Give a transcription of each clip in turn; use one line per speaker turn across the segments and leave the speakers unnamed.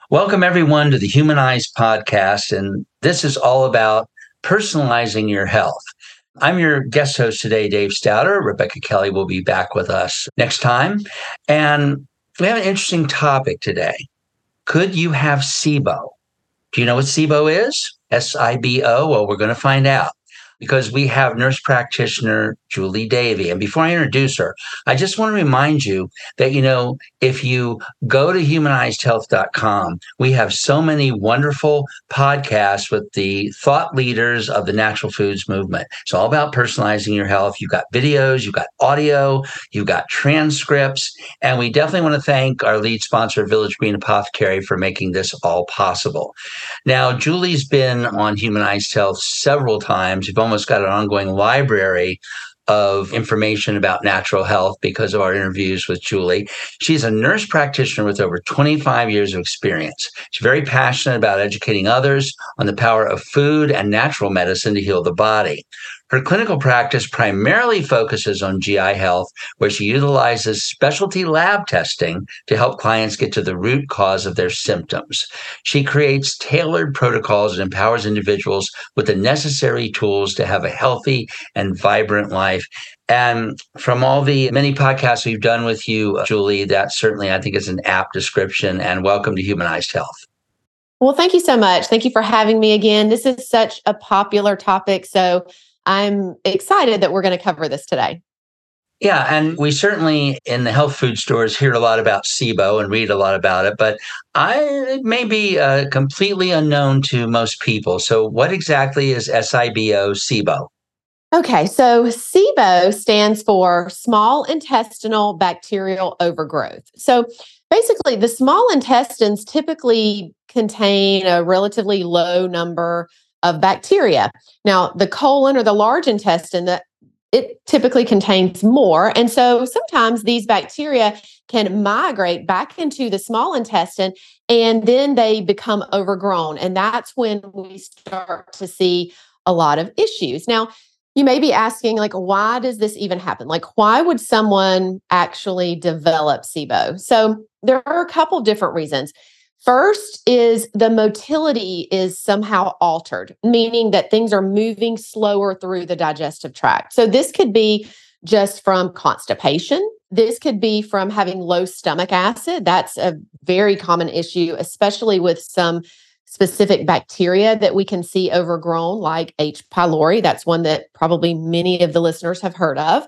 Welcome, everyone, to the Humanized Podcast. And this is all about personalizing your health. I'm your guest host today, Dave Stouter. Rebecca Kelly will be back with us next time. And we have an interesting topic today. Could you have SIBO? Do you know what SIBO is? SIBO? Well, we're going to find out because we have nurse practitioner Julie Davey. And before I introduce her, I just want to remind you that, if you go to humanizedhealth.com, we have so many wonderful podcasts with the thought leaders of the natural foods movement. It's all about personalizing your health. You've got videos, you've got audio, you've got transcripts. And we definitely want to thank our lead sponsor, Village Green Apothecary, for making this all possible. Now, Julie's been on Humanized Health several times. We've almost got an ongoing library of information about natural health because of our interviews with Julie. She's a nurse practitioner with over 25 years of experience. She's very passionate about educating others on the power of food and natural medicine to heal the body. Her clinical practice primarily focuses on GI health, where she utilizes specialty lab testing to help clients get to the root cause of their symptoms. She creates tailored protocols and empowers individuals with the necessary tools to have a healthy and vibrant life. And from all the many podcasts we've done with you, Julie, that certainly I think is an apt description. And welcome to Humanized Health.
Well, thank you so much. Thank you for having me again. This is such a popular topic, so I'm excited that we're going to cover this today.
Yeah, and we certainly in the health food stores hear a lot about SIBO and read a lot about it, but it may be completely unknown to most people. So what exactly is SIBO, SIBO?
Okay, so SIBO stands for small intestinal bacterial overgrowth. So basically, the small intestines typically contain a relatively low number of bacteria. Now, the colon or the large intestine, it typically contains more. And so sometimes these bacteria can migrate back into the small intestine and then they become overgrown. And that's when we start to see a lot of issues. Now, you may be asking, why does this even happen? Why would someone actually develop SIBO? So there are a couple different reasons. First is the motility is somehow altered, meaning that things are moving slower through the digestive tract. So this could be just from constipation. This could be from having low stomach acid. That's a very common issue, especially with some specific bacteria that we can see overgrown, like H. pylori. That's one that probably many of the listeners have heard of.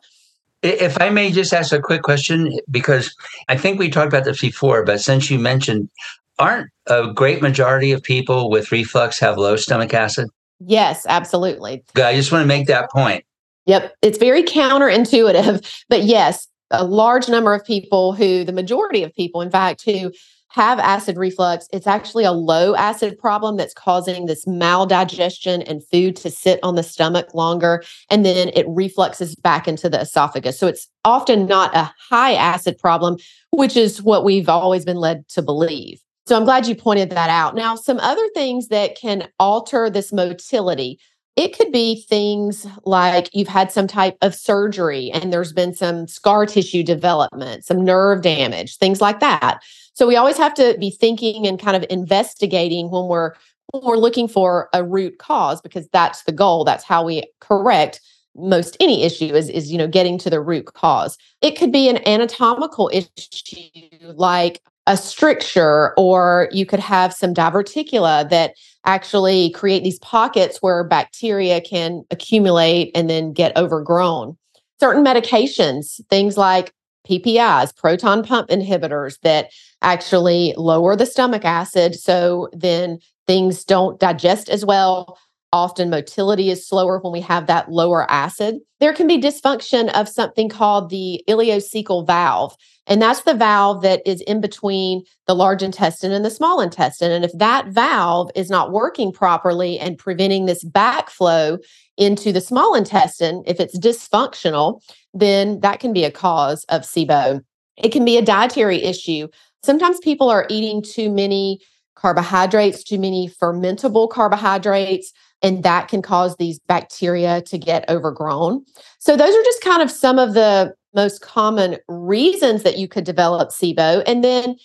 If I may just ask a quick question, because I think we talked about this before, but since you mentioned, aren't a great majority of people with reflux have low stomach acid?
Yes, absolutely.
I just want to make that point.
Yep. It's very counterintuitive, but yes, a large number of people the majority of people, in fact, who have acid reflux, it's actually a low acid problem that's causing this maldigestion and food to sit on the stomach longer, and then it refluxes back into the esophagus. So it's often not a high acid problem, which is what we've always been led to believe. So I'm glad you pointed that out. Now, some other things that can alter this motility, it could be things like you've had some type of surgery and there's been some scar tissue development, some nerve damage, things like that. So we always have to be thinking and kind of investigating when we're looking for a root cause, because that's the goal. That's how we correct most any issue is getting to the root cause. It could be an anatomical issue like a stricture, or you could have some diverticula that actually create these pockets where bacteria can accumulate and then get overgrown. Certain medications, things like PPIs, proton pump inhibitors, that actually lower the stomach acid, so then things don't digest as well. Often motility is slower when we have that lower acid. There can be dysfunction of something called the ileocecal valve. And that's the valve that is in between the large intestine and the small intestine. And if that valve is not working properly and preventing this backflow into the small intestine, if it's dysfunctional, then that can be a cause of SIBO. It can be a dietary issue. Sometimes people are eating too many carbohydrates, too many fermentable carbohydrates, and that can cause these bacteria to get overgrown. So those are just kind of some of the most common reasons that you could develop SIBO. And then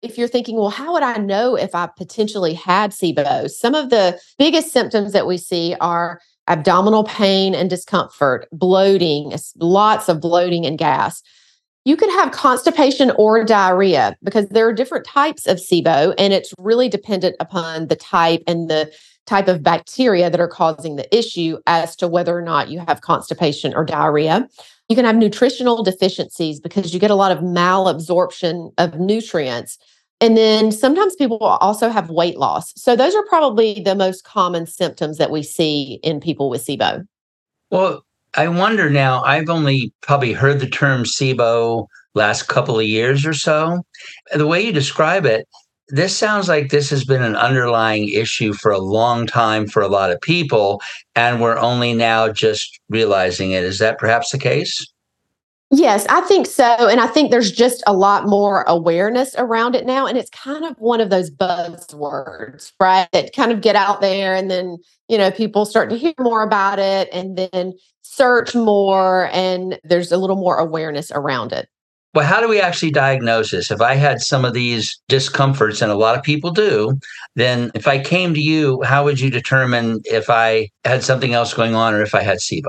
if you're thinking, well, how would I know if I potentially had SIBO? Some of the biggest symptoms that we see are abdominal pain and discomfort, bloating, lots of bloating and gas. You could have constipation or diarrhea because there are different types of SIBO, and it's really dependent upon the type and the type of bacteria that are causing the issue as to whether or not you have constipation or diarrhea. You can have nutritional deficiencies because you get a lot of malabsorption of nutrients. And then sometimes people will also have weight loss. So those are probably the most common symptoms that we see in people with SIBO.
Well, I wonder now, I've only probably heard the term SIBO last couple of years or so. The way you describe it, this sounds like this has been an underlying issue for a long time for a lot of people, and we're only now just realizing it. Is that perhaps the case?
Yes, I think so. And I think there's just a lot more awareness around it now. And it's kind of one of those buzzwords, right? That kind of get out there and then, people start to hear more about it and then search more. And there's a little more awareness around it.
Well, how do we actually diagnose this? If I had some of these discomforts, and a lot of people do, then if I came to you, how would you determine if I had something else going on or if I had SIBO?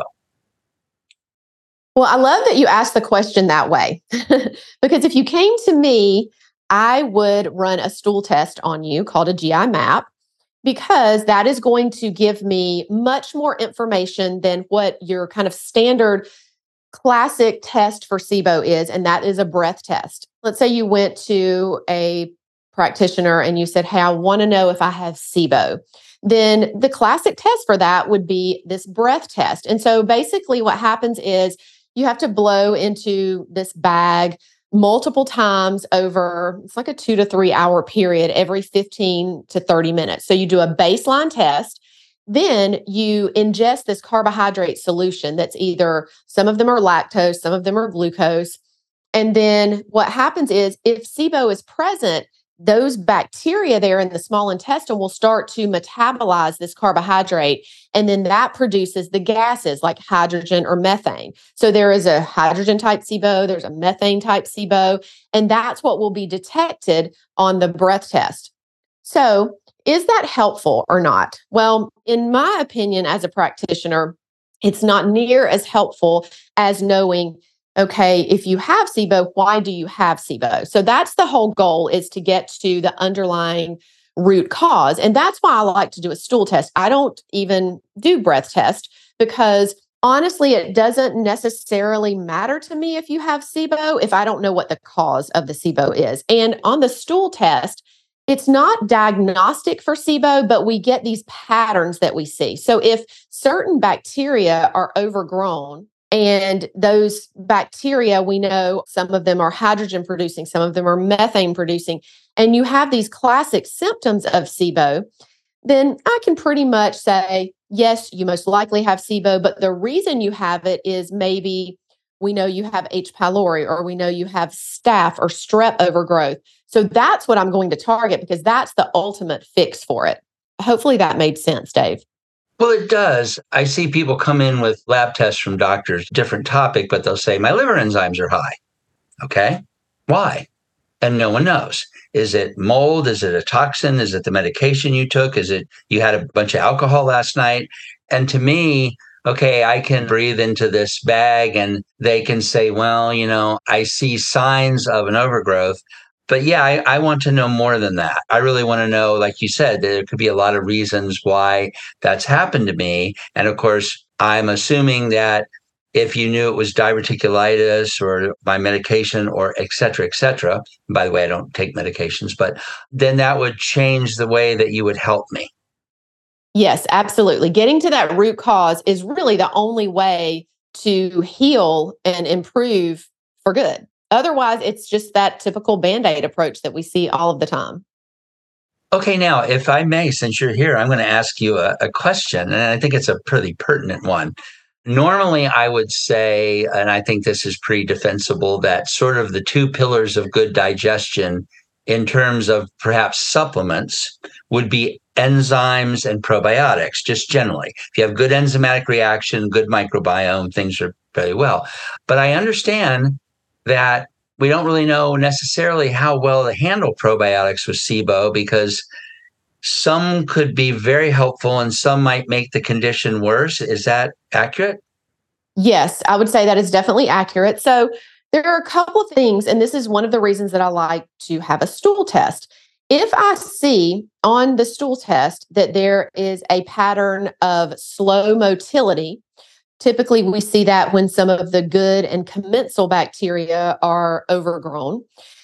Well, I love that you asked the question that way because if you came to me, I would run a stool test on you called a GI map because that is going to give me much more information than what your kind of standard classic test for SIBO is, and that is a breath test. Let's say you went to a practitioner and you said, hey, I want to know if I have SIBO. Then the classic test for that would be this breath test. And so basically what happens is you have to blow into this bag multiple times over, it's like a 2 to 3 hour period every 15 to 30 minutes. So you do a baseline test. Then you ingest this carbohydrate solution that's either, some of them are lactose, some of them are glucose. And then what happens is if SIBO is present, those bacteria there in the small intestine will start to metabolize this carbohydrate. And then that produces the gases like hydrogen or methane. So there is a hydrogen type SIBO, there's a methane type SIBO, and that's what will be detected on the breath test. So is that helpful or not? Well, in my opinion, as a practitioner, it's not near as helpful as knowing, okay, if you have SIBO, why do you have SIBO? So that's the whole goal, is to get to the underlying root cause. And that's why I like to do a stool test. I don't even do breath test because honestly, it doesn't necessarily matter to me if you have SIBO if I don't know what the cause of the SIBO is. And on the stool test, it's not diagnostic for SIBO, but we get these patterns that we see. So if certain bacteria are overgrown, and those bacteria, we know some of them are hydrogen producing, some of them are methane producing, and you have these classic symptoms of SIBO, then I can pretty much say, yes, you most likely have SIBO, but the reason you have it is maybe we know you have H. pylori, or we know you have staph or strep overgrowth. So that's what I'm going to target because that's the ultimate fix for it. Hopefully that made sense, Dave.
Well, it does. I see people come in with lab tests from doctors, different topic, but they'll say, my liver enzymes are high. Okay. Why? And no one knows. Is it mold? Is it a toxin? Is it the medication you took? Is it you had a bunch of alcohol last night? And to me, okay, I can breathe into this bag and they can say, well, I see signs of an overgrowth. But yeah, I want to know more than that. I really want to know, like you said, there could be a lot of reasons why that's happened to me. And of course, I'm assuming that if you knew it was diverticulitis or my medication or et cetera, by the way, I don't take medications, but then that would change the way that you would help me.
Yes, absolutely. Getting to that root cause is really the only way to heal and improve for good. Otherwise, it's just that typical Band-Aid approach that we see all of the time.
Okay, now, if I may, since you're here, I'm going to ask you a question, and I think it's a pretty pertinent one. Normally, I would say, and I think this is pretty defensible, that sort of the two pillars of good digestion in terms of perhaps supplements would be enzymes and probiotics, just generally. If you have good enzymatic reaction, good microbiome, things are very well. But I understand that we don't really know necessarily how well to handle probiotics with SIBO because some could be very helpful and some might make the condition worse. Is that accurate?
Yes, I would say that is definitely accurate. So there are a couple of things, and this is one of the reasons that I like to have a stool test. If I see on the stool test that there is a pattern of slow motility, typically we see that when some of the good and commensal bacteria are overgrown,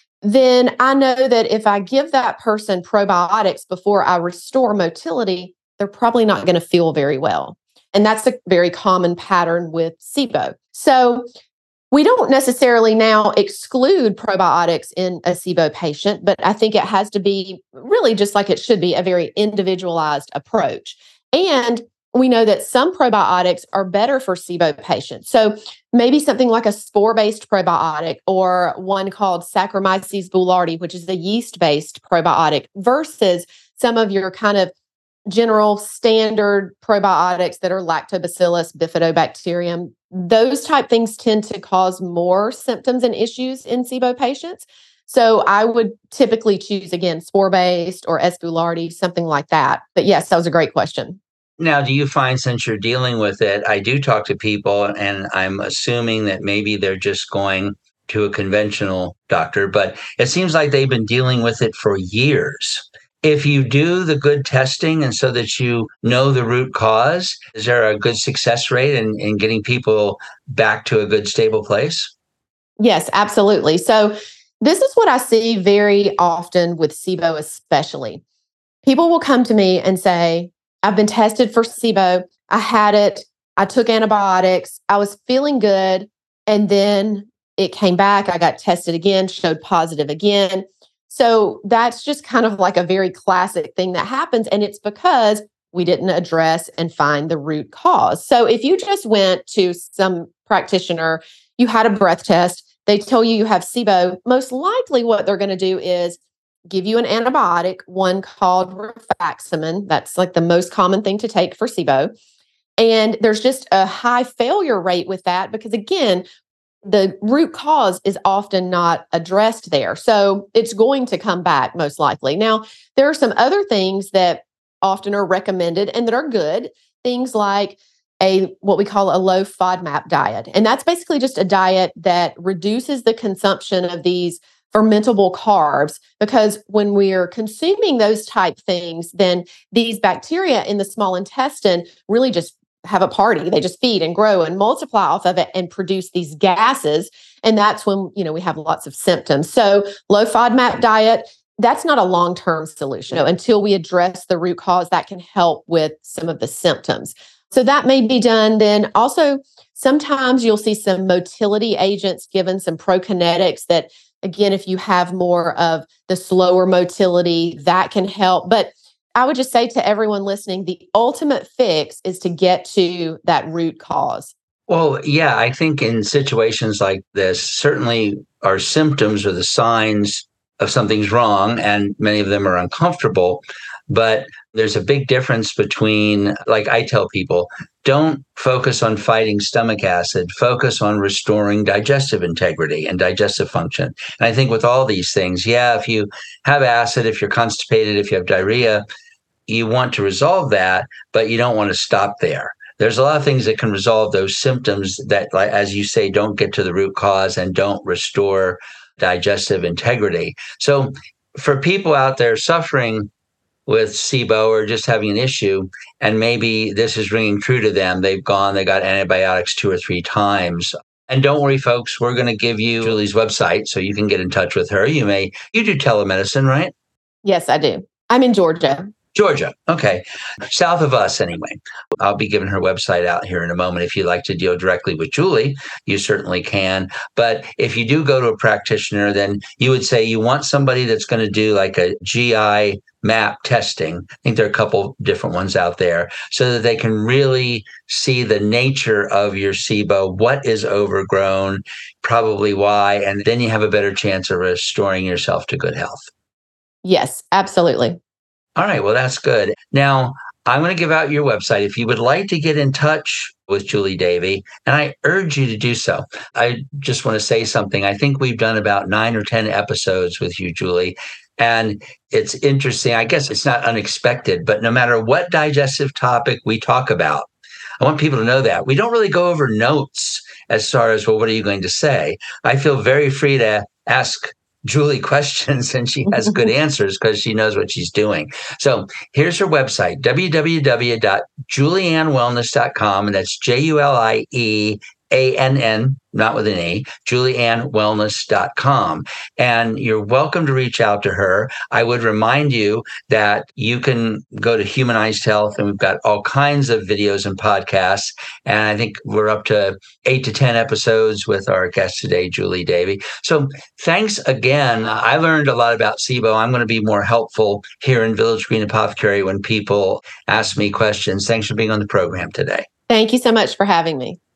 then I know that if I give that person probiotics before I restore motility, they're probably not going to feel very well. And that's a very common pattern with SIBO. So we don't necessarily now exclude probiotics in a SIBO patient, but I think it has to be really just like it should be a very individualized approach. And we know that some probiotics are better for SIBO patients. So maybe something like a spore-based probiotic or one called Saccharomyces boulardii, which is a yeast-based probiotic versus some of your kind of general standard probiotics that are Lactobacillus, Bifidobacterium. Those type things tend to cause more symptoms and issues in SIBO patients. So I would typically choose, again, spore-based or S. boulardii, something like that. But yes, that was a great question.
Now, do you find since you're dealing with it, I do talk to people and I'm assuming that maybe they're just going to a conventional doctor, but it seems like they've been dealing with it for years. If you do the good testing and so that you know the root cause, is there a good success rate in getting people back to a good stable place?
Yes, absolutely. So this is what I see very often with SIBO, especially. People will come to me and say, I've been tested for SIBO. I had it. I took antibiotics. I was feeling good. And then it came back. I got tested again, showed positive again. So that's just kind of like a very classic thing that happens. And it's because we didn't address and find the root cause. So if you just went to some practitioner, you had a breath test, they tell you you have SIBO, most likely what they're going to do is give you an antibiotic, one called rifaximin. That's like the most common thing to take for SIBO. And there's just a high failure rate with that because, again, the root cause is often not addressed there. So it's going to come back most likely. Now, there are some other things that often are recommended and that are good. Things like what we call a low FODMAP diet. And that's basically just a diet that reduces the consumption of these fermentable carbs, because when we're consuming those type things, then these bacteria in the small intestine really just have a party. They just feed and grow and multiply off of it and produce these gases. And that's when, we have lots of symptoms. So low FODMAP diet, that's not a long-term solution. Until we address the root cause, that can help with some of the symptoms. So that may be done. Then also, sometimes you'll see some motility agents given, some prokinetics that, again, if you have more of the slower motility, that can help. But I would just say to everyone listening, the ultimate fix is to get to that root cause.
Well, yeah, I think in situations like this, certainly our symptoms are the signs of something's wrong, and many of them are uncomfortable. But there's a big difference between, like I tell people, don't focus on fighting stomach acid, focus on restoring digestive integrity and digestive function. And I think with all these things, yeah, if you have acid, if you're constipated, if you have diarrhea, you want to resolve that, but you don't want to stop there. There's a lot of things that can resolve those symptoms that, like, as you say, don't get to the root cause and don't restore digestive integrity. So for people out there suffering with SIBO or just having an issue, and maybe this is ringing true to them, they got antibiotics 2 or 3 times. And don't worry, folks, we're going to give you Julie's website so you can get in touch with her. You do telemedicine, right?
Yes, I do. I'm in Georgia.
Georgia. Okay. South of us, anyway. I'll be giving her website out here in a moment. If you'd like to deal directly with Julie, you certainly can. But if you do go to a practitioner, then you would say you want somebody that's going to do like a GI map testing. I think there are a couple different ones out there so that they can really see the nature of your SIBO, what is overgrown, probably why, and then you have a better chance of restoring yourself to good health.
Yes, absolutely.
All right. Well, that's good. Now, I'm going to give out your website. If you would like to get in touch with Julie Davy, and I urge you to do so. I just want to say something. I think we've done about 9 or 10 episodes with you, Julie. And it's interesting. I guess it's not unexpected, but no matter what digestive topic we talk about, I want people to know that we don't really go over notes as far as, well, what are you going to say? I feel very free to ask Julie questions, and she has good answers because she knows what she's doing. So here's her website, www.julieannwellness.com, and that's JULIEANN, not with an E, julieannwellness.com. And you're welcome to reach out to her. I would remind you that you can go to Humanized Health, and we've got all kinds of videos and podcasts. And I think we're up to 8 to 10 episodes with our guest today, Julie Davy. So thanks again. I learned a lot about SIBO. I'm going to be more helpful here in Village Green Apothecary when people ask me questions. Thanks for being on the program today.
Thank you so much for having me.